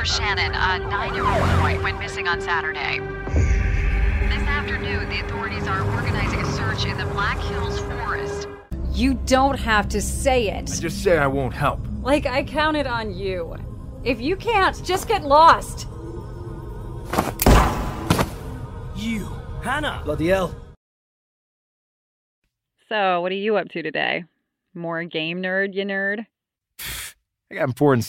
Shannon, a 9-year-old boy went missing on Saturday. This afternoon, the authorities are organizing a search in the Black Hills Forest. You don't have to say it. I just say I won't help. Like I counted on you. If you can't, just get lost. You, Hannah! Bloody hell. So, what are you up to today? More game nerd, you nerd? I got important